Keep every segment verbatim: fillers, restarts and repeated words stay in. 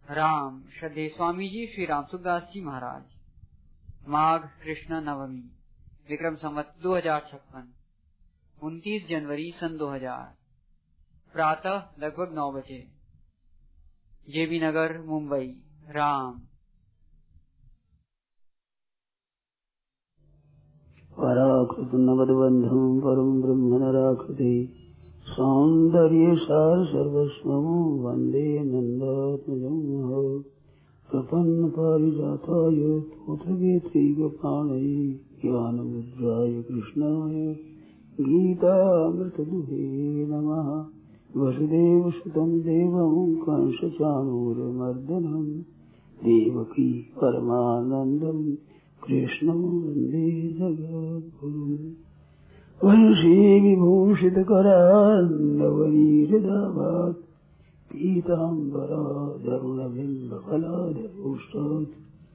राम श्रद्धेय स्वामी जी श्री राम सुखदास जी महाराज। माघ कृष्ण नवमी विक्रम संवत दो हजार छप्पन उनतीस जनवरी सन दो हजार। प्रातः लगभग नौ बजे। जेबी नगर मुंबई। राम। पराकृत नवदबंधु परम ब्रह्म नराकृति सौंदर्य सार सर्वस्वं वंदे नंदात्मजं प्रपन्न पारिजाताय पुत्रवेत्रीगपाणये ज्ञानमुद्राय कृष्णाय गीतामृतदुहे नमः। वसुदेवसुतं देवं कंसचाणूरमर्दनं देवकी परमानन्दं कृष्णं वन्दे जगद्गुरुम्। वंशी विभूषितकरान्नवनीरदाभात् पीताम्बराधरुणबिम्बफलाधरोष्टात्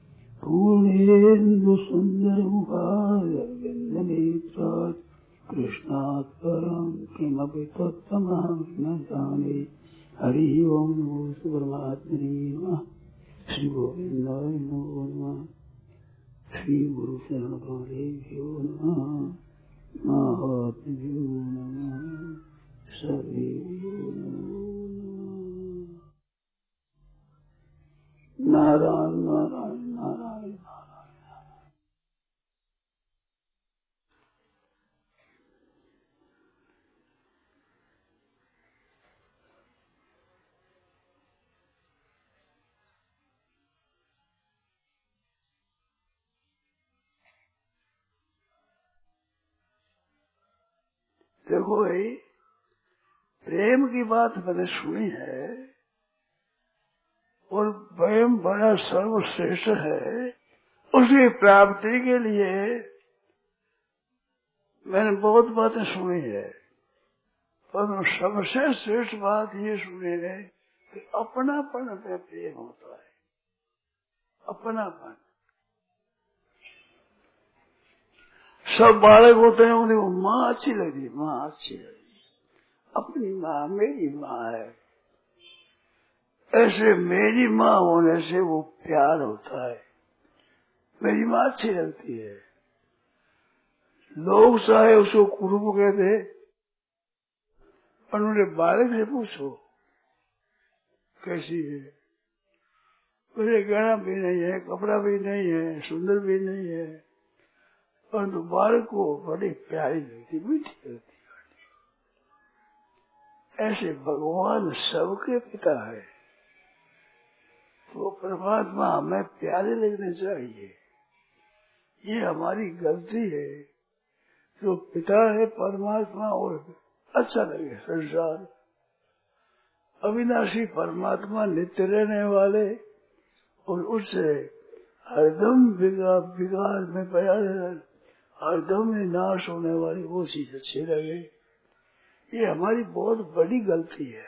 पूर्णेन्दुसुन्दरमुखारविन्दनेत्रात् कृष्णात् परं किमपि तत्त्वमहं न जाने। हरिः ओं नमो परमात्मने नमः। श्रीगोविन्दाय नमो नमः। श्रीगुरुशरणकालेभ्यो नमः। महात्म्यो नमः। सर्वेभ्यो नमो नमः। नारायण नारायण नारायण नारायण। देखो भाई, प्रेम की बात मैंने सुनी है और प्रेम बड़ा सर्वश्रेष्ठ है। उसकी प्राप्ति के लिए मैंने बहुत बातें सुनी है, पर सबसे श्रेष्ठ बात ये सुनी है कि अपनापन पे प्रेम होता है। अपनापन। सब बालक होते हैं, उन्हें माँ अच्छी लगी, माँ अच्छी लगी, अपनी माँ मेरी माँ है। ऐसे मेरी माँ होने से वो प्यार होता है। मेरी माँ अच्छी लगती है। लोग चाहे उसको कुरूप कहते, पर उन्हें बालक से पूछो कैसी है। उसे गहना भी नहीं है, कपड़ा भी नहीं है, सुंदर भी नहीं है, परंतु बालक को बड़ी प्यारी लगती, मीठी लगती। ऐसे भगवान सबके पिता है, तो परमात्मा हमें प्यारे लगने चाहिए। ये हमारी गलती है। जो पिता है परमात्मा, और अच्छा लगे संसार। अविनाशी परमात्मा नित्य रहने वाले और उससे हरदम विकार विकार में पड़ा हरदम में नाश होने वाली वो चीज अच्छी लगे। ये हमारी बहुत बड़ी गलती है।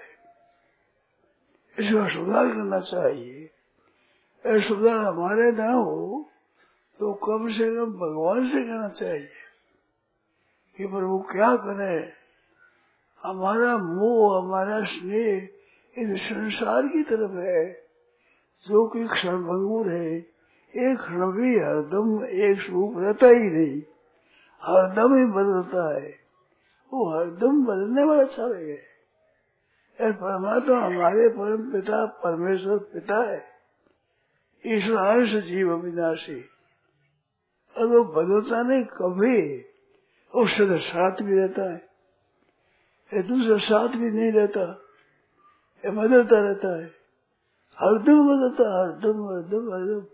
इसका सुधार करना चाहिए। ऐसा सुधार हमारे ना हो तो कम से कम भगवान से कहना चाहिए कि प्रभु क्या करे। हमारा मोह, हमारा स्नेह इस संसार की तरफ है, जो कि क्षणभंगुर है। एक क्षण भी हरदम एक स्वरूप रहता ही नहीं, हरदम ही बदलता है। वो हरदम बदलने वाला चाहे है। परमात्मा हमारे परम पिता परमेश्वर पिता है, ईश्वर जीव अविनाशी। और वो बदलता नहीं कभी। उससे साथ भी रहता है, ये दूसरा साथ भी नहीं रहता, ये बदलता रहता है। हरदम बदलता, हरदम हरदम हरदम।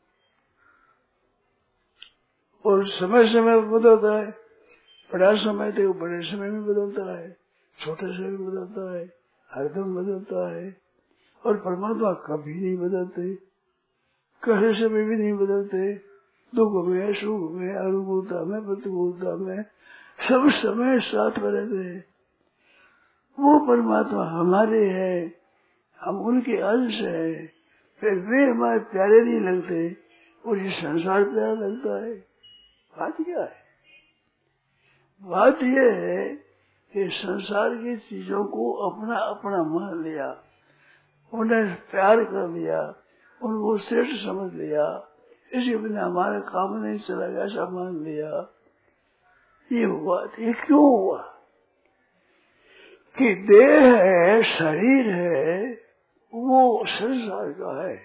और समय समय पर बदलता है। बड़ा समय थे वो बड़े समय में बदलता है, छोटे समय में बदलता है, हरदम बदलता है। और परमात्मा कभी नहीं बदलते, कहे समय भी नहीं बदलते। दुख में, सुख में, अनुकूलता में, प्रतिकूलता में, सब समय साथ में रहते हैं। वो परमात्मा हमारे हैं, हम उनके अंश हैं। फिर वे हमारे प्यारे नहीं लगते और ये संसार प्यारा लगता है। बात क्या है? बात यह है कि संसार की चीजों को अपना अपना मान लिया उन्हें प्यार कर लिया, उनको श्रेष्ठ समझ लिया, इसी बिना हमारे काम नहीं चलेगा ऐसा मान लिया। ये हुआ, ये क्यों हुआ कि देह है, शरीर है, वो संसार का है।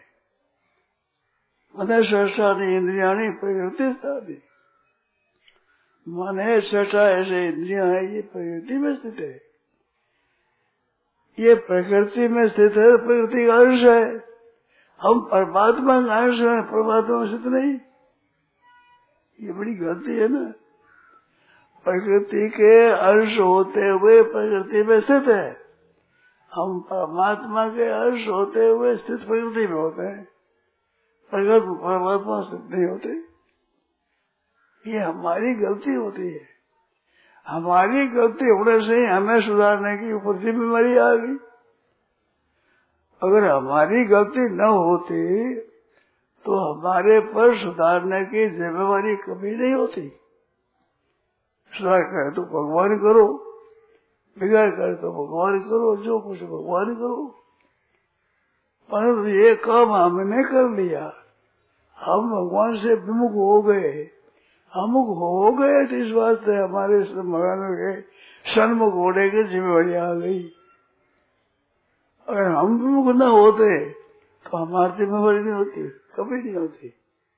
मन सहस्राणि इंद्रियाणि प्रकृति स्थानी। मन है छठा ऐसे इंद्रियां है, ये प्रकृति में स्थित है, ये प्रकृति में स्थित है, प्रकृति का अंश है। हम परमात्मा का अंश है, परमात्मा में स्थित नहीं। ये बड़ी गलती है ना। प्रकृति के अंश होते हुए प्रकृति में स्थित है, हम परमात्मा के अंश होते हुए स्थित प्रकृति में होते हैं, प्रकृति परमात्मा स्थित नहीं होते। ये हमारी गलती होती है। हमारी गलती होने से हमें सुधारने की ऊपर जिम्मेवारी आ गई। अगर हमारी गलती न होती तो हमारे पर सुधारने की जिम्मेवारी कभी नहीं होती। सुधार करे तो भगवान करो, बिगाड़ करे तो भगवान करो, जो कुछ भगवान करो। परंतु ये काम हमने कर लिया, हम भगवान से विमुख हो गए। हम हो गए तो इस वास्ते हमारे भगवान के सन्मुख होने की जिम्मेवारी आ गई। अगर हम विमुख न होते तो हमारी जिम्मेवारी नहीं होती, कभी नहीं होती।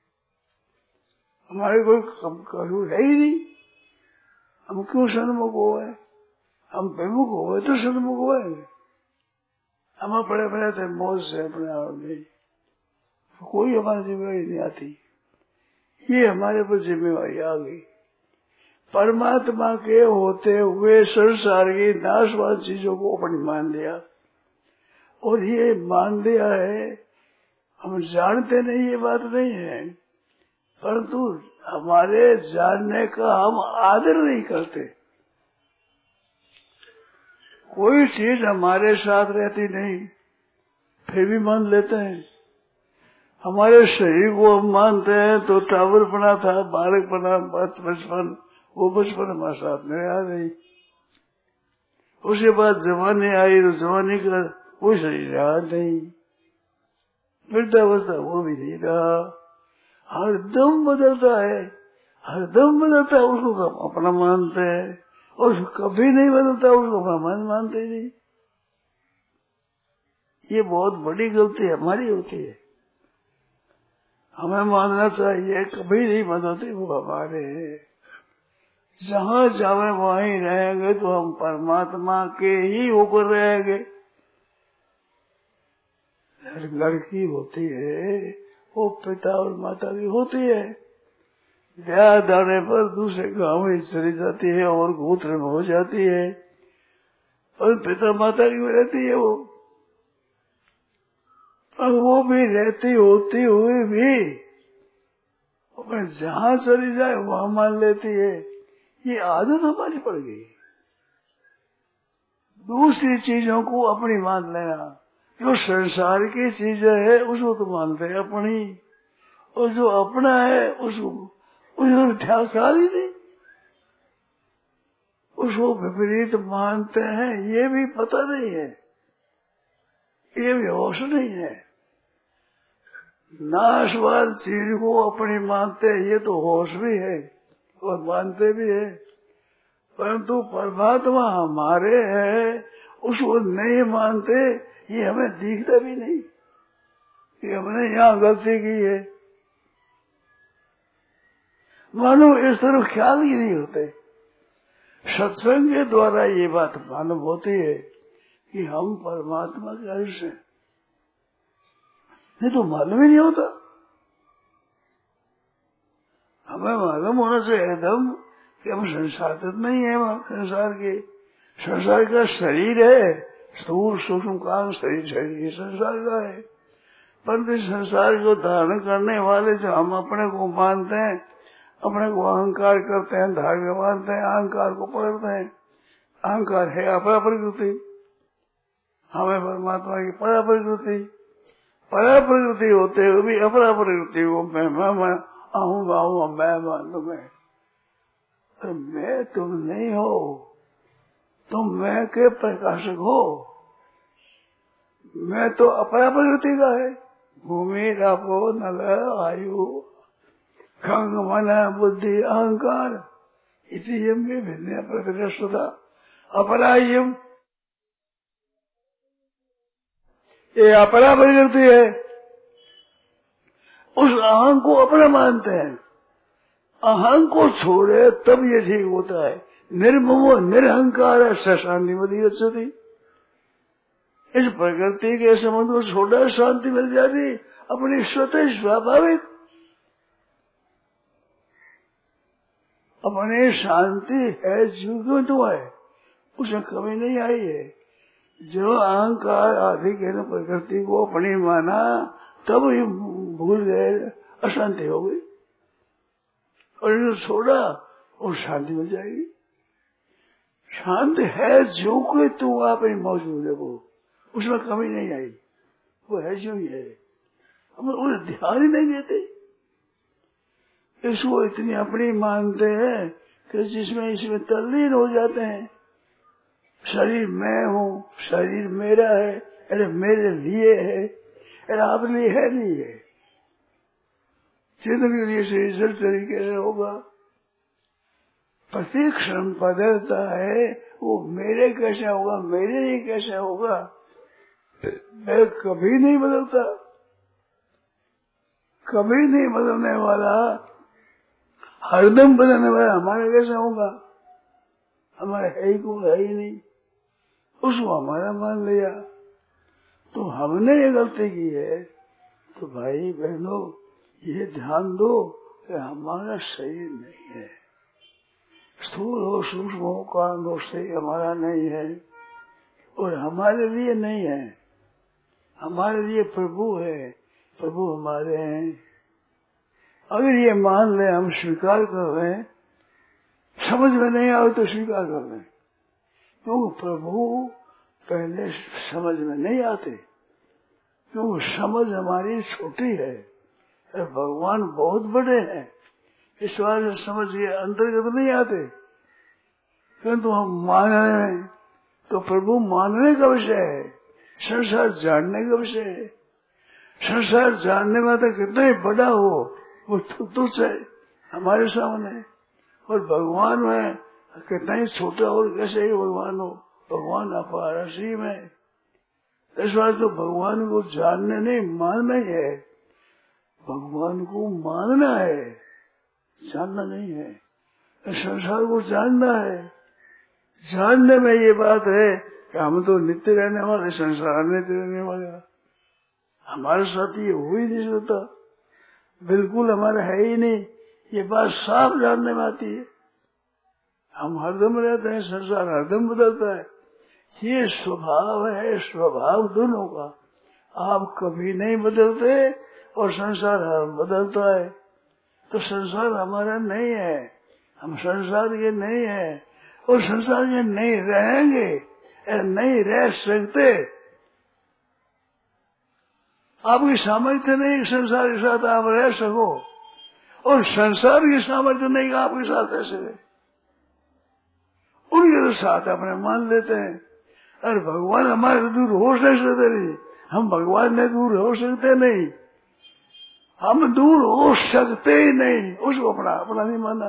हमारे कोई कसूर है ही नहीं, हम क्यों सन्मुख हो गए? हम विमुख हो गए तो सन्मुख हो गए। हम पड़े पड़े थे मौज से अपने आप में, कोई हमारी जिम्मेवारी नहीं आती। ये हमारे पर जिम्मेवारी आ गई। परमात्मा के होते हुए संसार की नाशवान चीजों को अपनी मान लिया, और ये मान लिया है। हम जानते नहीं, ये बात नहीं है, परंतु हमारे जानने का हम आदर नहीं करते। कोई चीज हमारे साथ रहती नहीं, फिर भी मान लेते हैं। हमारे शरीर को हम मानते हैं तो टावर बना था, बालक बना, बचपन, वो बचपन हमारे साथ में आ गई। उसके बाद जवानी आई तो जवानी का वो शरीर रहा नहीं, वृद्धावस्था वो भी नहीं रहा। हर दम बदलता है, हर दम बदलता है, उसको हम अपना मानते हैं, और कभी नहीं बदलता उसको अपना मन मानते ही नहीं। ये बहुत बड़ी गलती हमारी होती है। हमें मानना चाहिए कभी नहीं बदलते वो हमारे हैं। जहाँ जावे वहीं रहेंगे तो हम परमात्मा के ही होकर रहेंगे। लड़की होती है वो पिता और माता की होती है, ब्याह दाने पर दूसरे गांव में चली जाती है और गोत्र में हो जाती है, और पिता माता की में रहती है वो। और वो भी रहती होती हुई भी अपने जहाँ चली जाए वहां मान लेती है। ये आदत हमारी पड़ गई। दूसरी चीजों को अपनी मान लेना, जो संसार की चीजें है उसको तो मानते हैं अपनी, और जो अपना है उसको उसको ख्याल ही नहीं, उसको विपरीत मानते हैं। ये भी पता नहीं है, ये भी होश नहीं है। नाशवान चीज को अपनी मानते हैं, ये तो होश भी है और मानते भी है, परंतु परमात्मा हमारे है उसको नहीं मानते। ये हमें दिखता भी नहीं कि हमने यहाँ गलती की है, मानो इस तरफ ख्याल ही नहीं होते। सत्संग के द्वारा ये बात मालूम होती है कि हम परमात्मा के अंश हैं, नहीं तो मालूम ही नहीं होता। हमें मालूम होना चाहिए एकदम कि हम संसार नहीं है, संसार के संसार का शरीर है, स्थूल सूक्ष्म काल शरीर शरीर संसार का है। परंतु संसार को धारण करने वाले जो हम अपने को मानते हैं, अपने को अहंकार करते हैं, धार्य मानते हैं, अहंकार को पकड़ते हैं। अहंकार है अपरा प्रकृति, हमें परमात्मा की परा प्रकृति, परा प्रकृति होते हुए भी अपरा प्रकृति को मैं मैं आहूँ गाऊँ मैं मान तुम्हें, तो मैं तुम नहीं हो, तुम मैं के प्रकाशक हो। मैं तो अपरा प्रकृति का है। भूमि रापो नल आयु खंग मन बुद्धि अहंकार इतियम में भिन्न प्रकृष्टता अपरायम, ये अपरा प्रकृति है। उस अहं को अपना मानते हैं। अहं को छोड़े तब ये ठीक होता है। निर्ममो निरहंकार शांति मदी अच्छी। इस प्रकृति के संबंध को छोड़ा शांति मिल जाती अपनी स्वतः स्वाभाविक। अपने शांति है जो क्यों तो है, उसमें कमी नहीं आई है। जो अहंकार आदि के प्रकृति को अपनी माना तब ही भूल गए, अशांति हो गई। और इन्हें छोड़ा और शांति मिल जाएगी। शांति है जो कोई तू आप मौजूद है, वो उसमें कमी नहीं आई, वो है जो ही है। हम उस ध्यान ही नहीं देते। इसको इतनी अपनी मानते हैं कि जिसमें इसमें तल्लीन हो जाते हैं। शरीर मैं हूँ, शरीर मेरा है, अरे मेरे लिए है, अरे आप लिए है नहीं है। चेतन के लिए से इस तरीके से होगा। प्रत्येक क्षण बदलता है, वो मेरे कैसे होगा, मेरे लिए कैसे होगा, मैं कभी नहीं बदलता। कभी नहीं बदलने वाला, हरदम बदलने वाला हमारा कैसे होगा। हमारा है ही को है ही नहीं, उसको हमारा मान लिया। तो हमने ये गलती की है। तो भाई बहनों ये ध्यान दो कि हमारा शरीर नहीं है। स्थूल हो सूक्ष्म हो कारण हो से हमारा नहीं है और हमारे लिए नहीं है। हमारे लिए प्रभु है, प्रभु हमारे हैं। अगर ये मान ले, हम स्वीकार कर रहे हैं, समझ में नहीं आए तो स्वीकार कर रहे हैं। क्योंकि प्रभु पहले समझ में नहीं आते, क्योंकि समझ हमारी छोटी है। भगवान बहुत बड़े हैं, इस बार से समझ के अंतर्गत नहीं आते। किंतु हम मान रहे हैं तो प्रभु मानने का विषय है, संसार जानने का विषय है। संसार जानने में तो कितना ही बड़ा हो वो तुच्छ है हमारे सामने, और भगवान में कितना ही छोटा और कैसे ही भगवान हो। भगवान अपार असीम है। इस बार तो भगवान को जानने नहीं मानना ही है। भगवान को मानना है, जानना नहीं है। संसार को जानना है। जानने में ये बात है कि हम तो नित्य रहने वाले, संसार नित्य रहने वाले, हमारे साथ ये हो ही नहीं सकता, बिल्कुल हमारा है ही नहीं। ये बात साफ जानने में आती है। हम हरदम रहते हैं, संसार हरदम बदलता है। ये स्वभाव है, स्वभाव दोनों का। आप कभी नहीं बदलते और संसार बदलता है। तो संसार हमारा नहीं है, हम संसार के नहीं है और संसार के नहीं रहेंगे, नहीं रह सकते। आपकी सामर्थ्य नहीं संसार के साथ आप रह सको, और संसार की सामर्थ्य नहीं आपके साथ रह सके। उनके तो साथ अपने मान लेते हैं। अरे भगवान हमारे दूर हो सकते नहीं, हम भगवान में दूर हो सकते नहीं, हम दूर हो सकते ही नहीं। उसको अपना अपना नहीं माना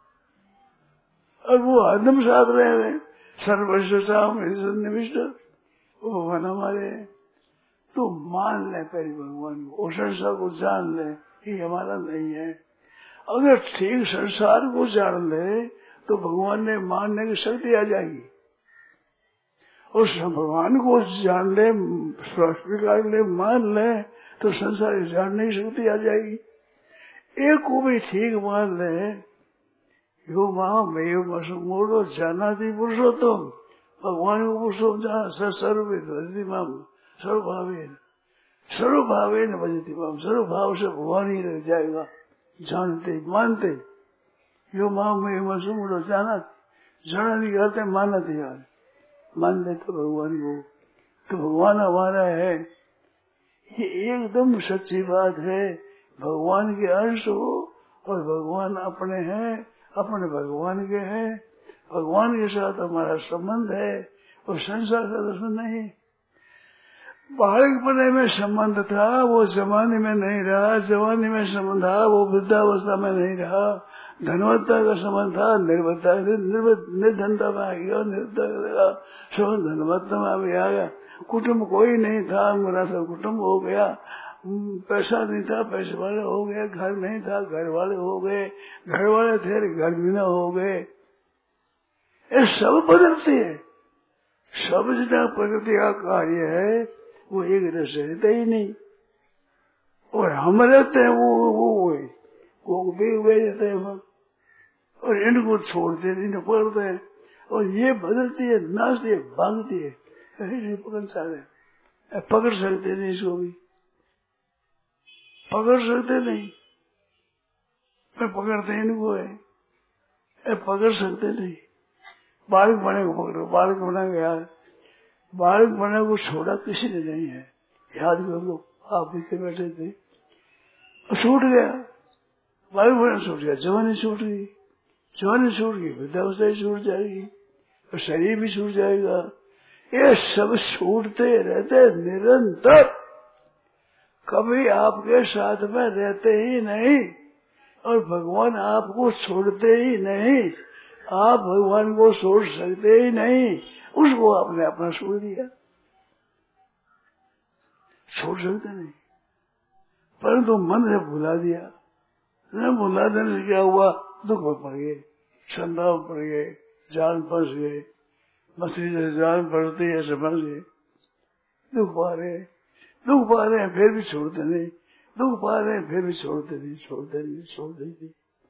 और वो हरदम साथ रहे हैं। सर्वस्वनिविष्ट वो भगवान हमारे। तो मान ले पहले भगवान को, संसार को जान ले कि हमारा नहीं है। अगर ठीक संसार को जान ले तो भगवान ने मानने की शक्ति आ जाएगी। उस भगवान को जान ले, स्वीकार ले, मान ले तो संसार की जानने की शक्ति आ जाएगी। एक को भी ठीक मान ले, यो माँ मैं मोड़ो जाना थी पुरुषोत्तम, भगवान को पुरुषोत्तम जाना सर्व सर्वभावे सर्वभावे न भजती माम, सर्वभाव से भगवान ही रह जाएगा। जानते मानते यो माँ मैं मोड़ो जाना, जाना नहीं करते माना थी यार, मान ले तो भगवान को। तो भगवान हमारा है, ये एकदम सच्ची बात है। भगवान के अंश हो और भगवान अपने हैं, अपने भगवान के हैं। भगवान के साथ हमारा संबंध है और संसार का दुश्मन नहीं। बालकपने में संबंध था, वो जवानी में नहीं रहा। जवानी में संबंध था, वो वृद्धावस्था में नहीं रहा। धनवत्ता का संबंध था, निर्भरता निर्धनता में आ गया, निर्धनता का संबंध धनवत्ता में भी आ गया। कुटुम्ब कोई नहीं था, मेरा सब कुटुम्ब हो गया। पैसा नहीं था, पैसे वाले हो गए। घर नहीं था, घर वाले हो गए। घर वाले थे, घर भी न हो गए। ये सब बदलते हैं। सब जितना प्रकृति का कार्य है वो एक रस रहता ही नहीं। और हम रहते हैं वो वो वो भी हुए रहते हैं। और इनको छोड़ते हैं, इनको पकड़ते हैं। और ये बदलती है, नाचती है, भागती है। पकड़ चाहे पकड़ सकते नहीं, इसको भी पकड़ सकते नहीं। पर पकड़ते इनको है, पकड़ सकते नहीं। बालक बने को पकड़ो, बालक बना गया। बालक बने को छोड़ा किसी ने नहीं है। याद कर लो, आप पीछे बैठे थे, छूट गया। बालक बना छूट गया, जवानी छूट गई। जवानी छूट गई, वृद्धावस्था छूट जाएगी, और शरीर भी छूट जाएगा। ये सब छूटते रहते निरंतर, कभी आपके साथ में रहते ही नहीं। और भगवान आपको छोड़ते ही नहीं। आप भगवान को छोड़ सकते ही नहीं। उसको आपने अपना छोड़ दिया, छोड़ सकते नहीं। परंतु मन से भुला दिया। न भुला देने से क्या हुआ? दुख में पड़ गए, संताप पड़ गए, जान फंस गए। मछली से जान फंसती है, समझ गए। दुख पा रहे दुख पा रहे हैं, फिर भी छोड़ते नहीं। दुख पा रहे हैं, फिर भी छोड़ते नहीं, छोड़ते नहीं, छोड़ते नहीं।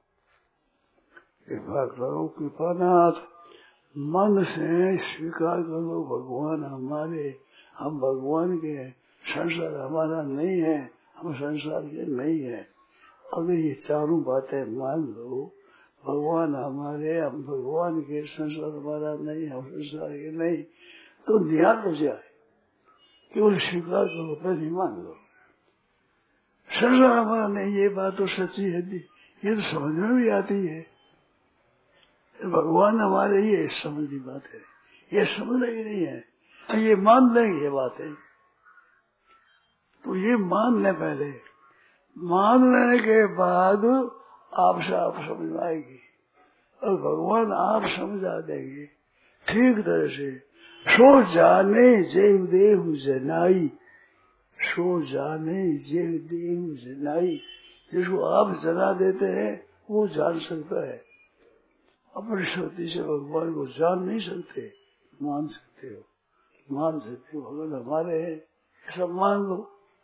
कृपा करो कृपानाथ, मन से स्वीकार करो भगवान हमारे, हम भगवान के हैं। संसार हमारा नहीं है, हम संसार के नहीं है। अगर ये चारों बातें मान लो, भगवान हमारे, हम भगवान के, संसार हमारा नहीं, हम संसार के नहीं, तो ध्यान हो जाए। केवल स्वीकार करो, पहले मान लो। संसार हमारा नहीं, ये बात तो सच्ची है, ये तो समझ में भी आती है। भगवान हमारे, ये समझ की बात है, ये समझ ही नहीं है। ये मान लेंगे ये बात है, तो ये मान ले। पहले मान लेने के बाद आपसे आप समझ आएगी, और भगवान आप समझा देंगे ठीक तरह से। सो जाने जय देव जनाई, सो जाने जय देव जनाई। जिसको आप जना देते हैं वो जान सकता है। अपनी शक्ति से भगवान को जान नहीं सकते, मान सकते हो, मान सकते हो। भगवान हमारे हैं, सब मान लो।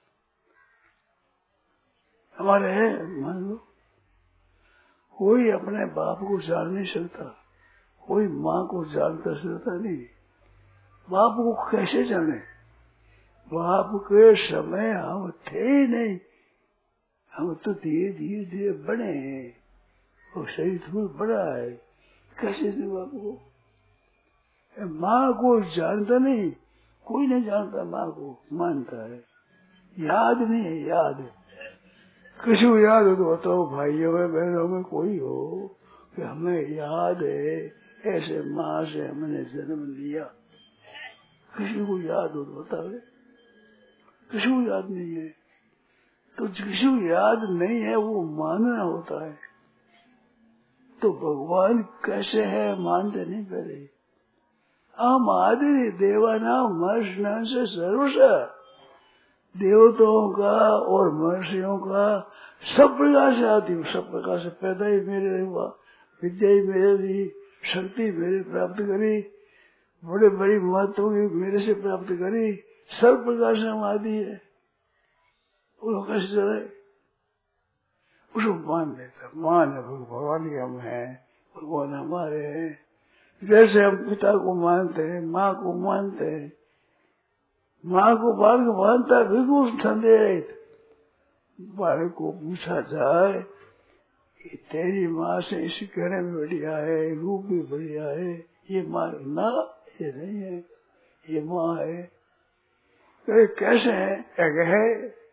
हमारे हैं, मान लो। कोई अपने बाप को जान नहीं सकता, कोई माँ को जानता सकता नहीं। बाप को कैसे जाने? बाप के समय हम थे ही नहीं, हम तो धीरे धीरे धीरे बने हैं। और शरीर थोड़ा बड़ा है, कैसे थे बाप को? माँ को जानता नहीं, कोई नहीं जानता। माँ को मानता है, याद नहीं है, याद है। किसी को याद हो तो बताओ, भाइयों में बहनों में कोई हो कि हमें याद है ऐसे माँ से हमने जन्म लिया। किसी को याद हो तो बताओ। किसी को याद नहीं है, तो किसी को याद नहीं है, वो मानना होता है। तो भगवान कैसे है मानते नहीं पहले। हम आदि देवानाम महर्षिणां से सर्वश, देवताओं का और महर्षियों का सब प्रकार से आदि हूँ। सब प्रकार से पैदा ही मेरे हुआ, विद्या ही मेरे दी, शक्ति मेरे प्राप्त करी, बड़े बड़ी महत्व की मेरे से प्राप्त करी। सब प्रकार से हम आदि है, वो कैसे चले? उसको मान लेता, मान है भगवान के हम हैं, भगवान हमारे हैं। जैसे हम पिता को मानते हैं, माँ को मानते हैं, माँ को बालक मानता है बिल्कुल संदेह। बालक को पूछा जाए कि तेरी माँ से इस कहने में बढ़िया है, रूप भी बढ़िया है, ये माँ ना, ये नहीं है, ये माँ है। तो कैसे है? एक है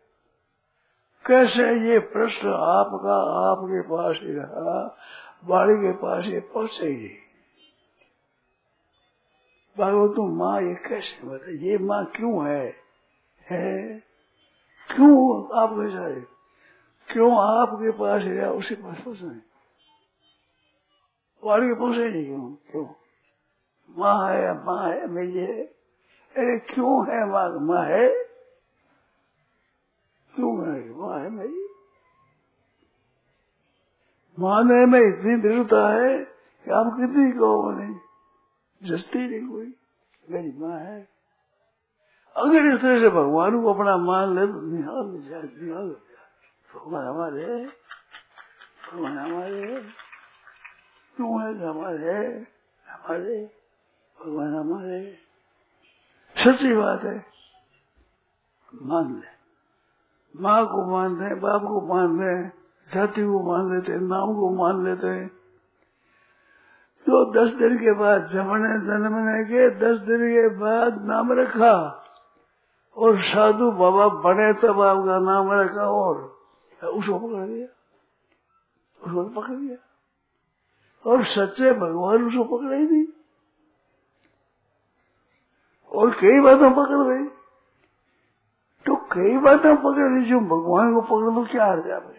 कैसे? ये प्रश्न आपका आपके पास ही रहा, बाड़ी के पास ये पहुंचेगी। बाबू तुम माँ ये कैसे बता, ये माँ क्यों है? है, क्यों आप वैसा है, क्यों आपके पास है उसी पास पहुंचे, वो आगे पहुंचे नहीं, क्यों क्यों माँ है, माँ है मेरी है, अरे क्यों है माँ, माँ है क्यों है, माँ है मेरी, माने में इतनी दृढ़ता है कि आप कितनी कहो नहीं, जस्ती नहीं कोई, मेरी माँ है। अगर इस तरह से भगवान को अपना मान ले तो निहाल हो जाए, निहाल हो जाए, भगवान हमारे, भगवान हमारे, क्यों है हमारे, हमारे भगवान हमारे, सच्ची बात है, मान ले, माँ को मान ले, बाप को मान ले, जाति को मान लेते, नाम को मान लेते हैं। तो दस दिन के बाद जमने जन्मने के दस दिन के बाद नाम रखा और साधु बाबा बने तब आपका नाम रखा और उसको पकड़ लिया, उसको पकड़ लिया और सच्चे भगवान उसको पकड़े ही नहीं और कई बातें पकड़ गई। तो कई बातें पकड़ ली, जो भगवान को पकड़ लो क्या हार जाए,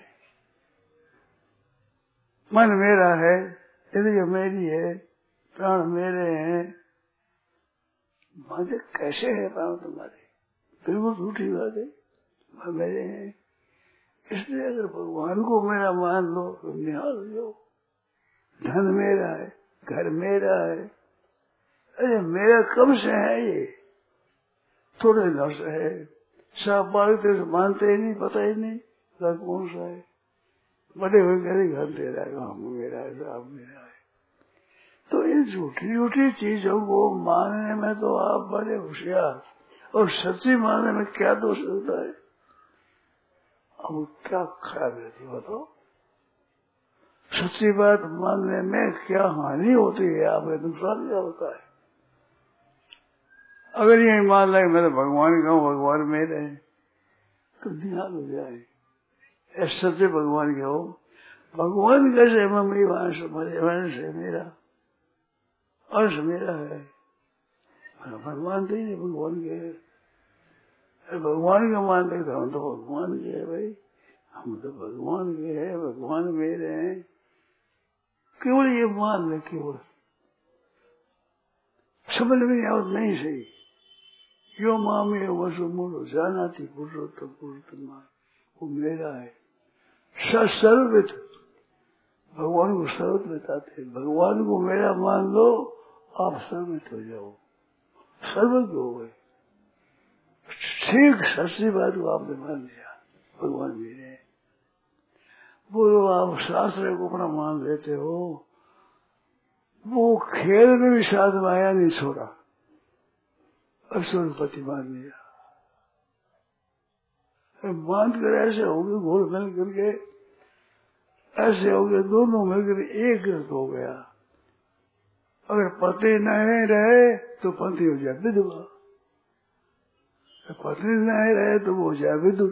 मन मेरा है, इंद्रिय मेरी है, प्राण मेरे हैं, मुझे कैसे है प्राण तुम्हारे, बिल्कुल झूठी बात है, मैं मेरे हैं। इसलिए अगर भगवान को मेरा मान लो तो निहाल लो, धन मेरा है, घर मेरा है, अरे मेरा कब से है, ये थोड़े दिन से है, सब मांगते मानते ही नहीं, पता ही नहीं घर कौन सा है, बड़े हुए घर घर तेरा है, गाँव मेरा है, साहब मेरा है। तो इन झूठी झूठी चीजों को मानने में तो आप बड़े होशियार, और सच्ची मानने में क्या दोष होता है, अब क्या ख्याल रहती बताओ, सच्ची बात मानने में क्या हानि होती है, आप नुकसान क्या होता है। अगर ये मान लगे मैं तो भगवान का हूँ, भगवान मेरे हैं, तो ध्यान हो जाए, ऐसे सच्चे भगवान के हो, भगवान कैसे मम्मी वंश मेरे वंश है, मेरा अंश मेरा है, भगवान तो ही भगवान के है, भगवान के मानते तो हम तो भगवान के है भाई, हम तो भगवान के है, भगवान मेरे हैं, केवल ये मान ले, केवल समझ में नहीं, नहीं सही, यो मामे वसु मूलो जाना थी पुरुषोत्तम पुरुषोत्तम, वो मेरा है, सर्वविद, भगवान को सर्वविद बताते, भगवान को मेरा मान लो आप सर्वविद हो जाओ, सर्वज्ञ हो गए, ठीक सच्ची बात को आपने मान लिया, भगवान मेरे हैं। बोलो आप शास्त्र को अपना मान लेते हो, वो खेल में भी साथ में आया नहीं छोड़ा, असुरपति मान लिया, मान कर ऐसे हो गए, घोल मिल करके ऐसे हो गए, दोनों मिलकर एक ग्रस्त हो गया। अगर पति नहीं रहे तो पति हो जाए विधवा, पत्नी नहीं रहे तो वो हो जाए विदुर,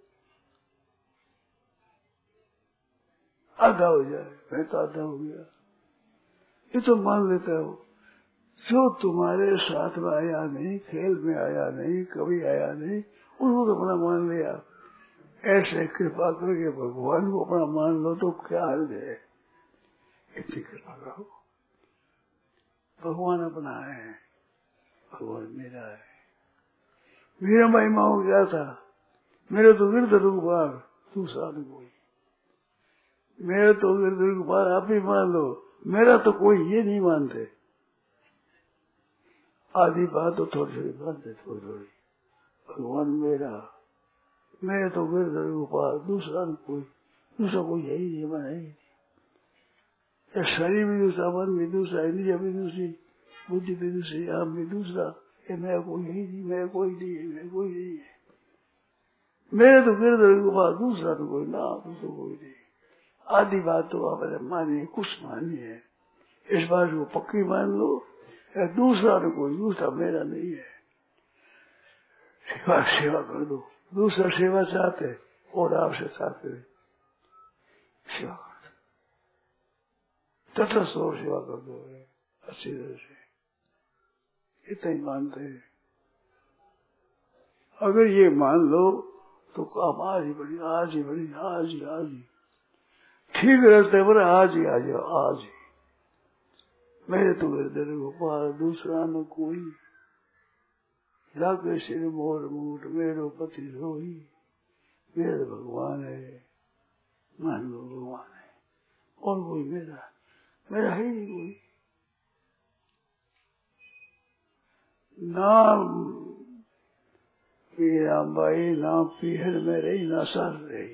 आधा हो जाए, मैं तो आधा हो गया, ये तो मान लेता हो। जो तुम्हारे साथ में आया नहीं, खेल में आया नहीं, कभी आया नहीं, उसको तो अपना मान लिया। ऐसे कृपा करके भगवान को अपना मान लो तो क्या हर्ज है, इतनी कृपा करो, भगवान अपना है, भगवान मेरा है। मेरा महिमा हो गया था, मेरे तो गिरधर रूपार तू साधु कोई, मेरे तो गिरधर रूपार आप ही मान लो, मेरा तो कोई ये नहीं मानते। आधी बात तो थोड़ी थोड़ी मानते, थोड़ी थोड़ी, भगवान मेरा, मेरे तो गिरधर रूपार दूसरा कोई, दूसरा कोई यही नहीं माना ही नहीं। शरीर भी दूसरा, मन भी दूसरा, इंद्रिया भी दूसरी, बुद्धि भी दूसरी, आम भी दूसरा, ये मेरा कोई यही नहीं, मेरा कोई नहीं है, मेरा कोई नहीं है, मेरे तो गिरधर रूपार दूसरा तो कोई ना, दूसरा कोई नहीं। आधी बात तो आपने मानी, कुछ मानी है, इस बात को पक्की मान लो, या दूसरा तो कोई, दूसरा मेरा नहीं है, सेवा सेवा कर दो, दूसरा सेवा चाहते और आपसे चाहते सेवा कर दो, तटस्थ और सेवा कर दो अच्छी तरह से, इतना ही मानते हैं। अगर ये मान लो तो काम आज ही बड़ी आज ही बड़ी आज ही आज ही ठीक रहते पर आज ही आ जाओ आज ही। मेरे तो हृदय गोपाल दूसरा न कोई, लागे सिर मोर मूट मेरो पति रोही। मेरा भगवान है, मान लो भगवान है, और कोई मेरा मेरा है नहीं कोई। नाम मीरा बाई ना पीहर में रही ना सर रही,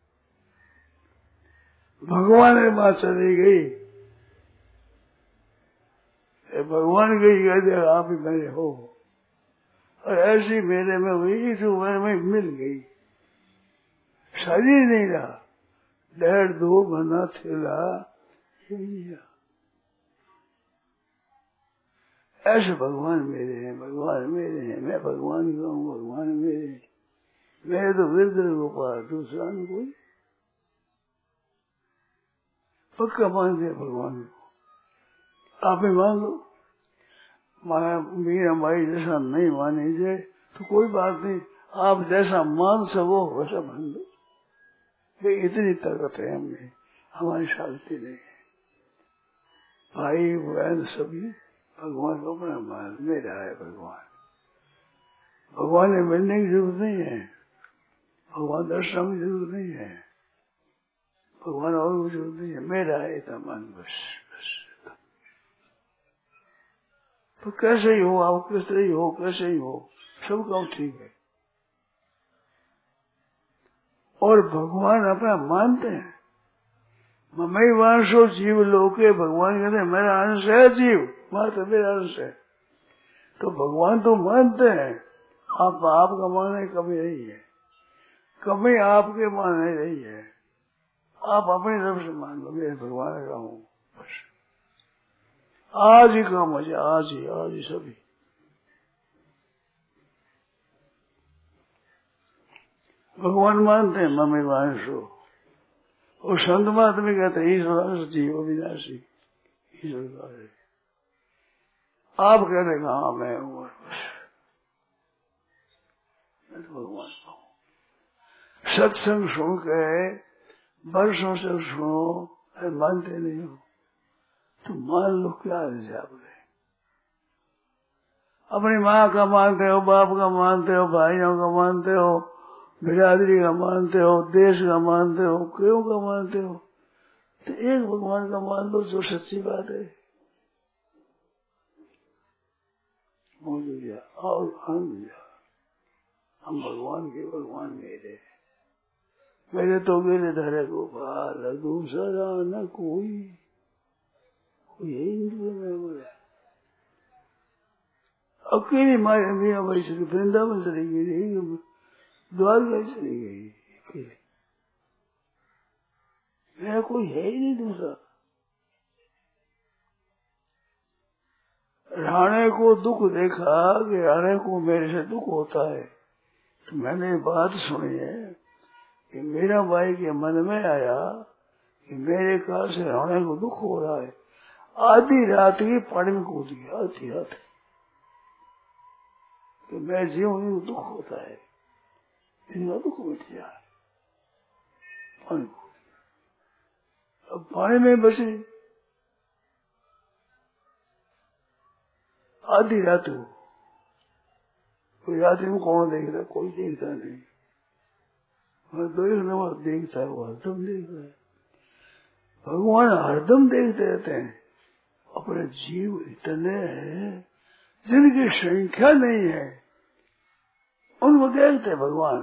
भगवान के बात चली गई। भगवान गई कहते आप ही मेरे हो, और ऐसी मेरे में हुई जो मेरे में मिल गई। शरीर नहीं रहा, डेढ़ दो बना थेला ऐसे भगवान मेरे हैं, भगवान मेरे हैं, मैं भगवान का हूँ, भगवान मेरे हैं। मैं तो गिरधर गोपाल दूसरा नहीं कोई। पक्का मान दे भगवान को, आप ही मान लो। मीरा माई जैसा नहीं मानी जाए तो कोई बात नहीं, आप जैसा मान सको वैसा मान लो। इतनी ताकत है हमें, हमारी शांति नहीं है। भाई बहन सभी भगवान को अपना मान, मेरा है भगवान। भगवान ने मिलने की जरूरत नहीं है, भगवान दर्शन की जरूरत नहीं है, भगवान और कुछ जरूरत नहीं है, मेरा है इतना मान बस बस। तो कैसे ही हो आप, कैसे ही हो कैसे ही हो, सब काम ठीक है। और भगवान अपना मानते हैं। ममई वांशो जीव लोके, भगवान कहते हैं मेरा अंश है जीव, मात्र मेरा अंश है। तो भगवान तो मानते हैं, आप आपका मानने कमी नहीं है, कमी आपके मानने नहीं है। आप अपनी तरफ से मान लो मेरे भगवान का हूँ बस। आज ही काम हो जाए, आज ही आज ही सभी। भगवान मानते हैं मम्मी वांशो, और संत महात्मा कहते हैं ईश्वर जीव विनाशी, ईश्वर का है। आप कहते हैं हाँ मैं हूँ, मैं तो भगवान का हूँ। सत्संग सुन के वर्षों से सुनो, मानते नहीं हो तो मान लो क्या हिसाब है। अपनी माँ का मानते हो, बाप का मानते हो, भाइयों का मानते हो, बिरादरी का मानते हो, देश का मानते हो, क्यों का मानते हो, तो एक भगवान का मान लो जो सच्ची बात है। हो गया और आनंद, हम भगवान के भगवान मेरे मेरे तो मेरे धरे गोपाल दूसरा न कोई, कोई यही में बोला। अकेली माया मियाँ भाई चली, वृंदावन चली गई, द्वारका चली गई अकेले, मेरा कोई है ही नहीं दूसरा। राणे को दुख देखा कि राणे को मेरे से दुख होता है, तो मैंने बात सुनी है कि मेरा भाई के मन में आया कि मेरे कार से राणे को दुख हो रहा है। आधी रात की पानी में कूद गया, आधी रात कि मैं जीवन दुख होता है, इनका दुख मिट जाए। पानी कूद गया, अब पानी में बचे आधी रात हो। कोई रात्रि में कौन देखता, कोई देखता नहीं, मैं देखने वाला देखता है, वो हरदम देखता है। भगवान हरदम देखते रहते हैं। अपने जीव इतने हैं जिनकी संख्या नहीं है, उनको देखते हैं भगवान।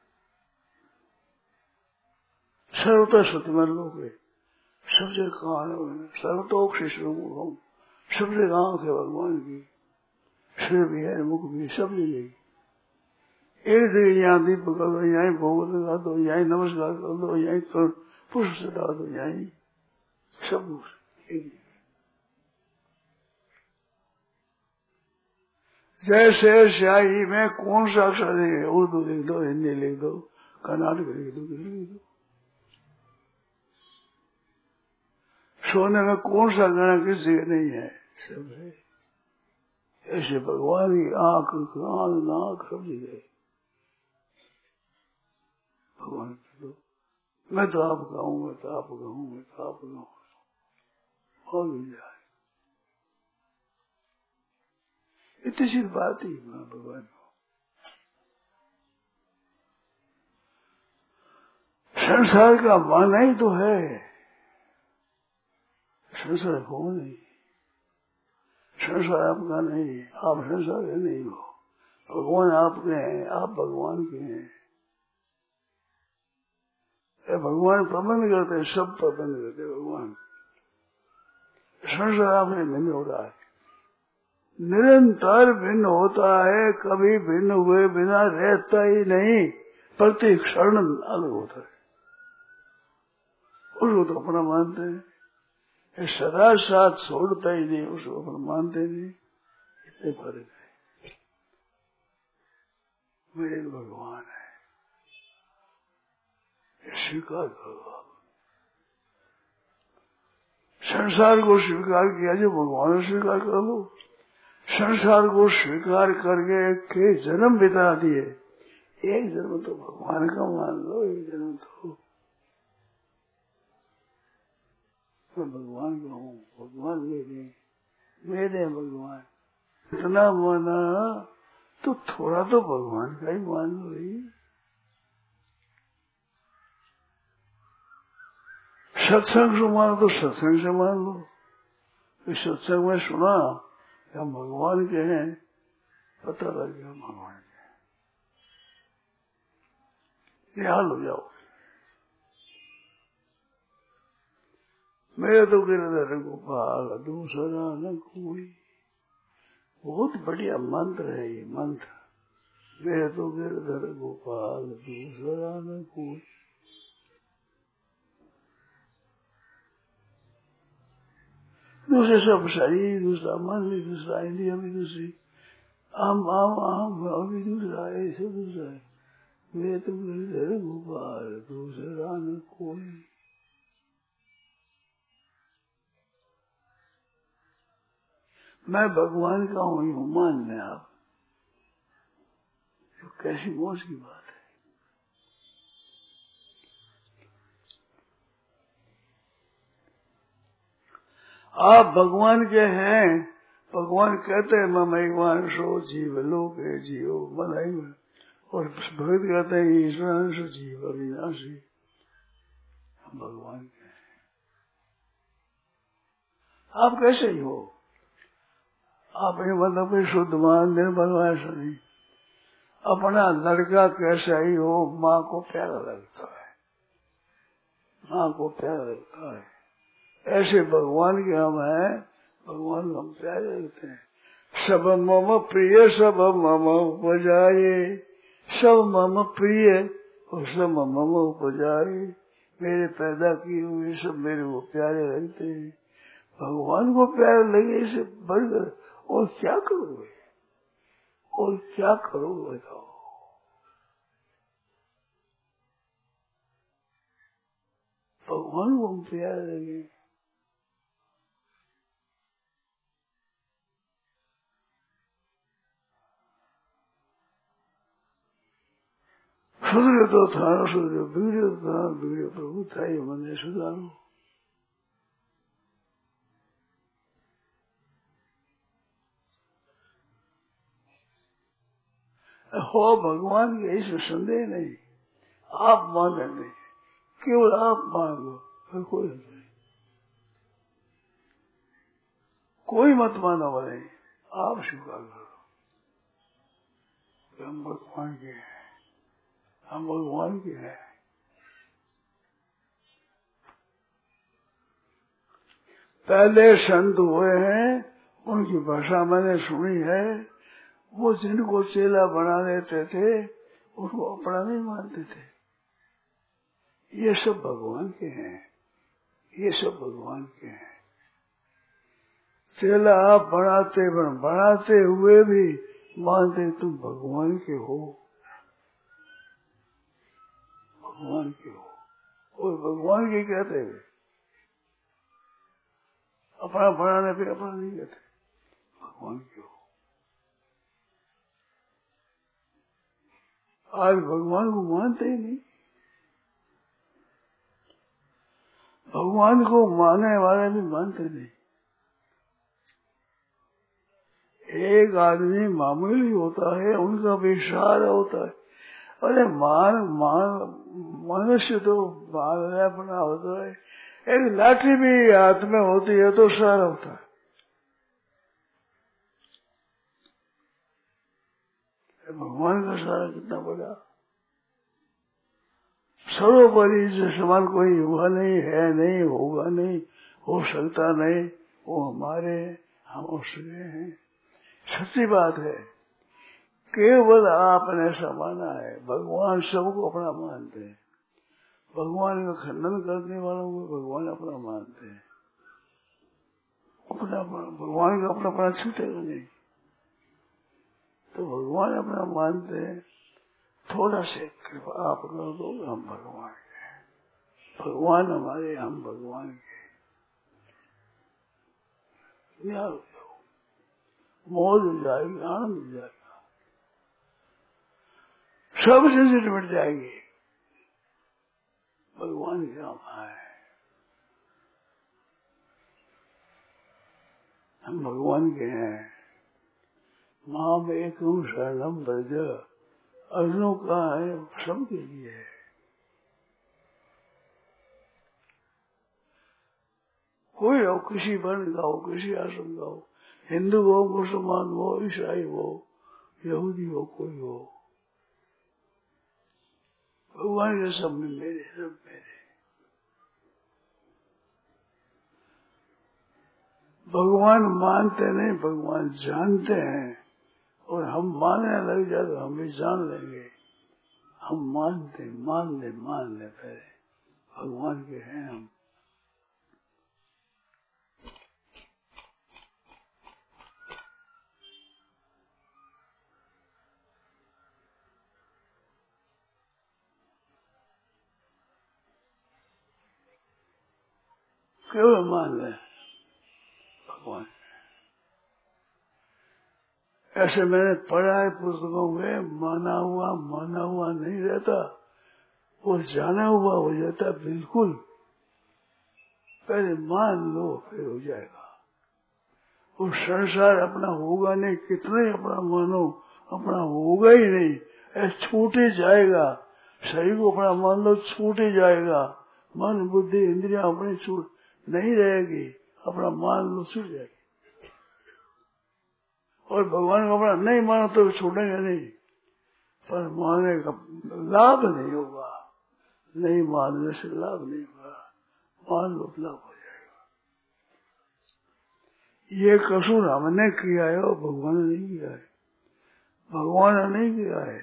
सर्वतः सत्यमन लोग है, सबसे कान सर्वतोक्षिश मुखम, सबसे आंख है भगवान की, सिर भी है, मुख भी, सब जगह। एक जगह यहाँ दीप कर दो, यहीं भोग लगा दो, यहीं नमस्कार कर दो, यहीं पुष्प सटा दो, यहीं सब एक। जैसे स्याही में कौन सा अक्षर लिखे, उर्दू लिख दो, हिंदी लिख दो, कर्नाटक लिख दो, लिख दो। सोने में कौन सा गहना किस जगह नहीं है, सब है। ऐसे भगवान की आंख, कान, नाक सब जगह। भगवान तो मैं तो आपका हूँ, मैं तो आपका हूँ, मैं तो आपका हूँ, और मिल जाए। इतनी सी बात ही भगवान को। संसार का माना ही तो है, संसार हो नहीं, संसार आपका नहीं, आप संसार के नहीं हो, भगवान आपके हैं, आप भगवान के हैं। भगवान प्रबंध करते हैं, सब प्रबंध करते हैं भगवान। संसार आपने भिन्न हो रहा है, निरंतर भिन्न होता है, कभी भिन्न हुए बिना रहता ही नहीं, प्रति क्षण अलग होता है। उसको तो अपना मानते हैं, सदा साथ छोड़ता ही नहीं, उसको अपना मानते नहीं। इतने फर्क है। मेरे भगवान है, स्वीकार करो। संसार को स्वीकार किया, जो भगवान स्वीकार कर लो। संसार को स्वीकार करके कई जन्म बिता दिए, एक जन्म तो भगवान का मान लो, एक जन्म तो मैं भगवान का हूँ, भगवान मेरे मेरे भगवान। इतना माना तो थोड़ा तो भगवान का ही मान लो ही। सत्संग से मानो तो सत्संग से मान लो। इस सत्संग में सुना कि हम भगवान के हैं, पता लग गया भगवान के, ये हाल हो जाओ। मैं तो गिरधर गोपाल दूसरा न कोई, बहुत बढ़िया मंत्र है ये मंत्र। मैं तो गिरधर गोपाल दूसरा न कोई। दूसरे सब शरीर, दूसरा मन भी दूसरा, इंद्रिया भी दूसरी, आम आम आम भी दूसरा है, ऐसे दूसरा है। मैं तो गिरधर गोपाल दूसरा न कोई। मैं भगवान का हूँ, यूं मान लें आप, तो कैसी मौज की बात है। आप भगवान के हैं, भगवान कहते हैं ममैवान सो जीव लोक जियो मनाई में, और भगत कहते हैं ईश्वर जीव अविनाशी। हम भगवान के हैं। आप कैसे ही हो? आप ये मतलब शुद्ध मान निर्मल ऐसा नहीं। अपना लड़का कैसा ही हो, माँ को प्यारा लगता है, माँ को प्यारा लगता है, ऐसे भगवान के हम हैं, भगवान को हम प्यारे लगते हैं। सब मम प्रिय सब मम उपजाए, सब मम प्रिय और सब मम उपजाए। मेरे पैदा किए हुए सब मेरे को प्यारे लगते हैं। भगवान को प्यारे लगे, इसे बढ़कर और क्या करोगे, और क्या करोगे बताओ। भगवान को हम प्यारे लगे, सुधरे तो था न सुधरे, बिगड़े तो था बिगड़े, प्रभु था ये मन सुधारो। हो भगवान के, इसमें संदेह नहीं। आप माने नहीं, केवल आप मान लो, फिर कोई नहीं, कोई मत माना वाले, आप स्वीकार करो। हम भगवान के हैं, हम भगवान के हैं। पहले संत हुए हैं, उनकी भाषा मैंने सुनी है, वो जिनको चेला बना लेते थे उसको अपना नहीं मानते थे। ये सब भगवान के हैं, ये सब भगवान के हैं। चेला आप बनाते बनाते हुए भी मानते तुम भगवान के हो, भगवान के हो, और भगवान के कहते हुए अपना बनाने पे अपना नहीं कहते, भगवान के हो। आज भगवान को मानते ही नहीं, भगवान को मानने वाले भी मानते नहीं। एक आदमी मामूली होता है, उनका भी इशारा होता है। अरे मान मान मनुष्य तो मान अपना होता है। एक लाठी भी हाथ में होती है तो सारा होता है। भगवान का सारा कितना बड़ा, सर्वोपरि से समान कोई हुआ नहीं, है नहीं, होगा नहीं, हो सकता नहीं। वो हमारे, हम उसके हैं। सच्ची बात है, केवल आपने ऐसा माना है। भगवान सबको अपना मानते हैं। भगवान का खंडन करने वालों को भगवान अपना मानते हैं। अपना भगवान का अपना अपना छूटेगा नहीं। तो भगवान अपना मानते हैं। थोड़ा से कृपा आप कर दो, हम भगवान के, भगवान हमारे, हम भगवान के। मौज हो जाएगी, आनंद हो जाएगा, सब झंझट मिट जाएगी। भगवान क्या है, हम भगवान के हैं। माम एकम शरणम व्रज, अर्जुनों का है, सबके लिए है। कोई हो, किसी वर्ण का हो, किसी आश्रम का हो, हिंदू हो, मुसलमान हो, ईसाई हो, यहूदी हो, कोई हो, भगवान के सब में मेरे, सब मेरे। भगवान मानते नहीं, भगवान जानते हैं। और हम मानने लग जाए तो हम भी जान लेंगे। हम मानते, मान ले, मान ले, पहले भगवान के हैं हम। केवल मान ले भगवान। ऐसे मैंने पढ़ा है पुस्तकों में, माना हुआ माना हुआ नहीं रहता, वो जाना हुआ हो जाता। बिल्कुल पहले मान लो, फिर हो जाएगा। वो संसार अपना होगा नहीं, कितना ही अपना मानो, अपना होगा ही नहीं। ऐसे छूट ही जाएगा। शरीर को अपना मान लो, छूट ही जाएगा। मन बुद्धि इंद्रियां अपनी छूट नहीं रहेगी, अपना मान लो, छूट जाएगी। और भगवान को अपना नहीं मानो तो छूटेंगे नहीं, पर मानने का लाभ नहीं होगा। नहीं मानने से लाभ नहीं होगा, मान लो लाभ हो जाएगा। ये कसूर हमने किया है और भगवान ने नहीं किया है। भगवान ने नहीं किया है।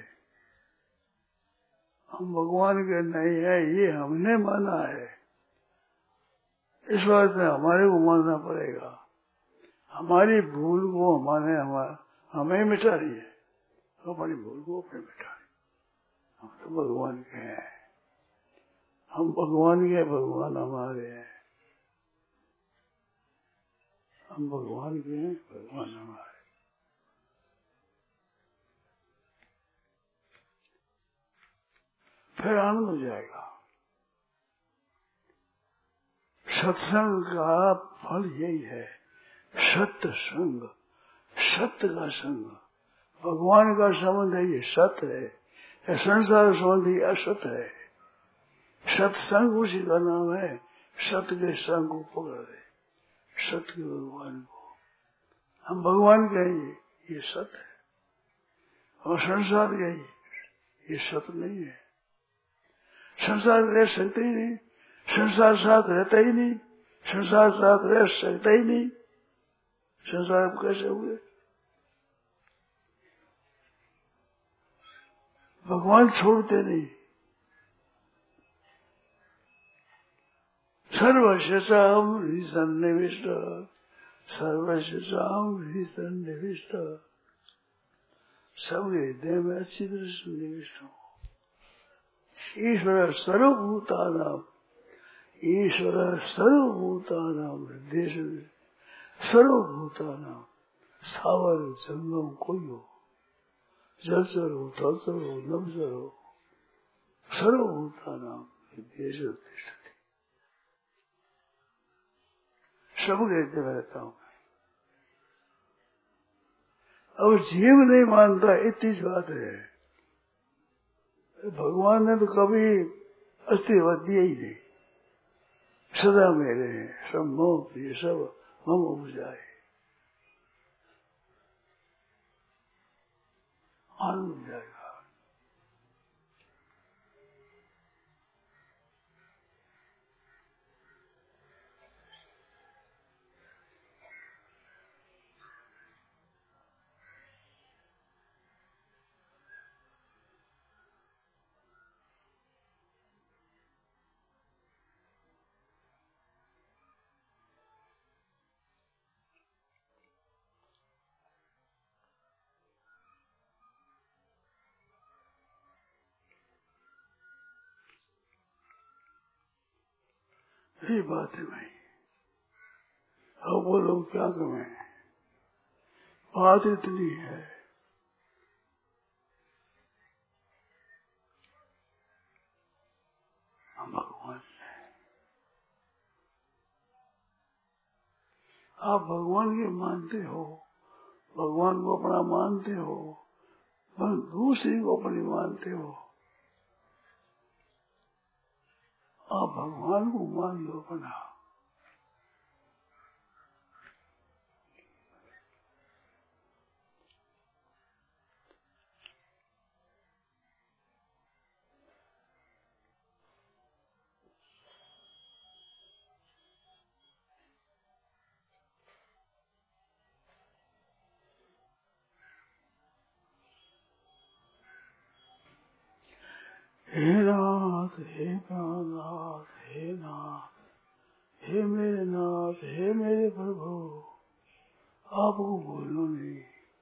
हम भगवान के नहीं है, ये हमने माना है। इस बात से हमारे को मानना पड़ेगा। हमारी भूल को हमारे हमारा हमें मिटा रही है, हमारी भूल को अपने मिटा रही। हम तो भगवान के हैं, हम भगवान के, भगवान हमारे हैं। हम भगवान के हैं, भगवान हमारे। फिर आनंद हो जाएगा। सत्संग का फल यही है, सत्य संग, सत्य का संग। भगवान का संबंध है, ये सत्य है। ये संसार संबंध ये असत्य है। सत्संग उसी का नाम है। सत्य के संग को पकड़ रहे, सत्य के भगवान को। हम भगवान के हैं, ये सत्य है। और संसार के ये सत्य नहीं है। संसार रह सकते ही नहीं, संसार साथ रहता ही नहीं, संसार साथ रह सकता ही नहीं। संसार कैसे हुए? भगवान छोड़ते नहीं। सर्वशेषाम हृदय सन्निविष्ट, सर्वशेषाम हृदय सन्निविष्ट, सबके हृदय में अच्छी तरह सन्निविष्ट हो। ईश्वर सर्वभूतानाम, ईश्वर सर्वभूतानाम हृदय से, सर्वभूतानाम, सावर जंगम कोई हो, जलचर हो, थलचर हो, नभचर हो, सर्वभूतानाम हृदय से तिष्ठति। सब कहते रहता हूँ। अब जीव नहीं मानता, इतनी बात है। भगवान ने तो कभी अस्तित्व दिया ही नहीं, सदा मेरे हैं, सब मोह, ये सब मम उपजाए, आनंद जाएगा। यही बात है भाई। अब वो लोग क्या करें, बात इतनी है। हम भगवान है, आप भगवान के मानते हो, भगवान को अपना मानते हो, पर दूसरे को अपनी मानते हो। आप भगवान को मान लो अपना। हे नाथ, हे प्राणनाथ, हे नाथ, हे मेरे नाथ, हे मेरे प्रभु, आपको भूलो नहीं।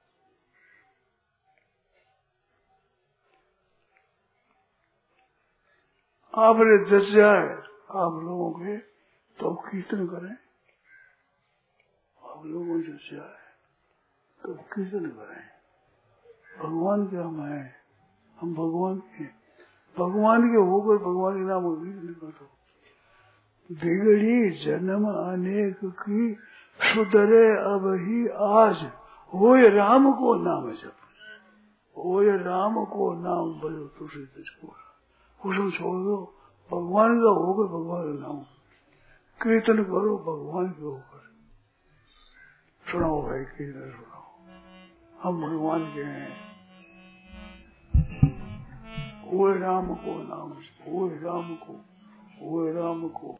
आपने जस जाए आप लोगों के तो कीर्तन करें, आप लोगों जस जाए तो कीर्तन करें। भगवान के हम हैं, हम भगवान के, भगवान के होकर भगवान के नाम कीर्तन करो। बिगड़ी जन्म अनेक की, सुधरे अब ही आज, होय राम को नाम जप, होय राम को नाम बोलो तुझे तुझको, उसको छोड़ दो। भगवान का होकर भगवान का नाम कीर्तन करो, भगवान के होकर। सुनाओ भाई, कीर्तन सुनाओ, हम भगवान के हैं। होय राम को नाम, होय राम को, होय राम को।